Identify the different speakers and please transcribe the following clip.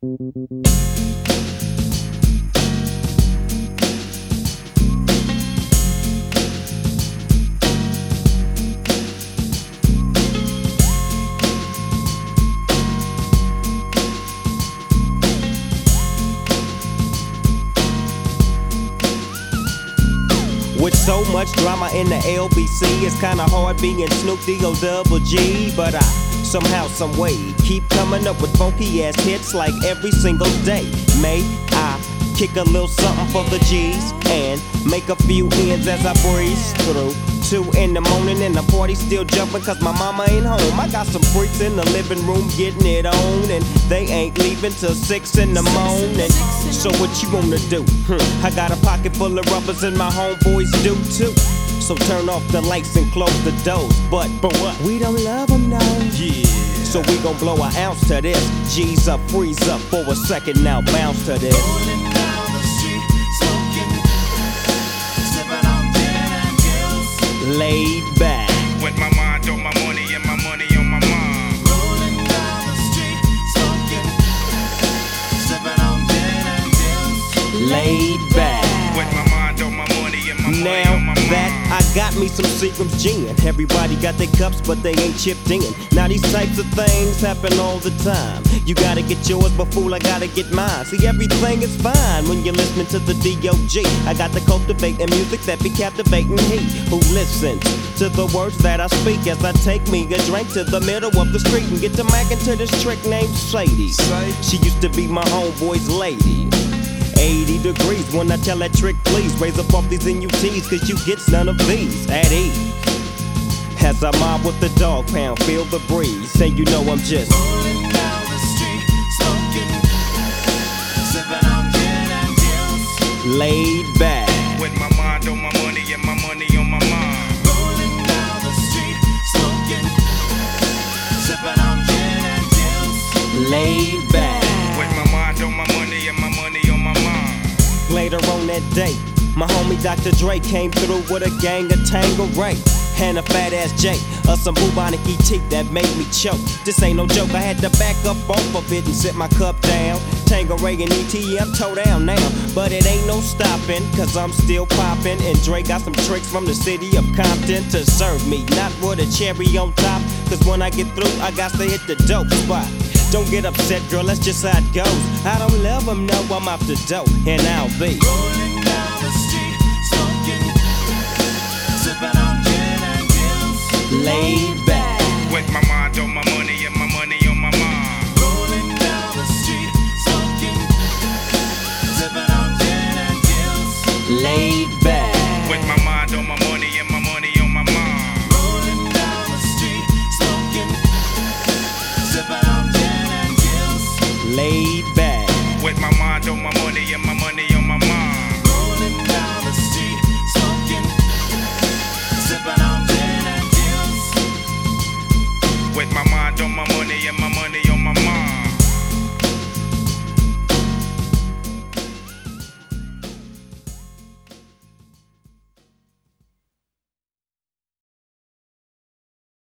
Speaker 1: With so much drama in the LBC, it's kinda hard being Snoop D-O double G. But I somehow, someway keep coming up with funky ass hits like every single day. May I kick a little something for the G's and make a few ends as I breeze through 2 in the morning and the party still jumping cause my mama ain't home. I got some freaks in the living room getting it on and they ain't leaving till 6 in the morning. So what you wanna do? I got a pocket full of rubbers and my homeboys do too. So turn off the lights and close the doors. But what? We don't love them now. Yeah. So we gon' blow an ounce to this. G's up, freeze up for a second now, bounce to this.
Speaker 2: Rolling down the street, smoking, sipping on gin and gills.
Speaker 1: Laid back.
Speaker 3: With my mind on my money and my money on my mind.
Speaker 2: Rolling down the street, smoking, sipping on gin and gills.
Speaker 1: Laid back.
Speaker 3: With my mind on my money and my money
Speaker 1: Now
Speaker 3: on my mind.
Speaker 1: that I got me some Seagram's gin. Everybody got their cups, but they ain't chipped in. Now these types of things happen all the time. You gotta get yours, but fool, I gotta get mine. See, everything is fine when you're listening to the D.O.G. I got the cultivating music that be captivating he who listens to the words that I speak as I take me a drink to the middle of the street and get to mackin' to this trick named Sadie. She used to be my homeboy's lady. 80 degrees when I tell that trick, please raise up off these NUTs, cause you get none of these at ease. As I mob with the dog pound, feel the breeze, and you know I'm just
Speaker 2: Rolling down the street, smoking, sipping on gin and gills.
Speaker 1: laid back.
Speaker 3: With my mind on my money and my money on my mind.
Speaker 2: Rolling down the street, smoking, sipping on gin and gills.
Speaker 1: Laid back.
Speaker 3: With my mind on my money and my money on my mind.
Speaker 1: Later on that day, my homie Dr. Dre came through with a gang of Tangeray and a fat ass J of some bubonic ET that made me choke. This ain't no joke, I had to back up off of it and sit my cup down. Tangeray and ET, I'm toe down now, but it ain't no stopping, cause I'm still popping. And Dre got some tricks from the city of Compton to serve me, not with a cherry on top, cause when I get through, I got to hit the dope spot. Don't get upset, girl, that's just how it goes. I don't love them, no, I'm off the dope, and I'll be
Speaker 2: Rolling down the street, smoking, sipping on gin and gills.
Speaker 1: laid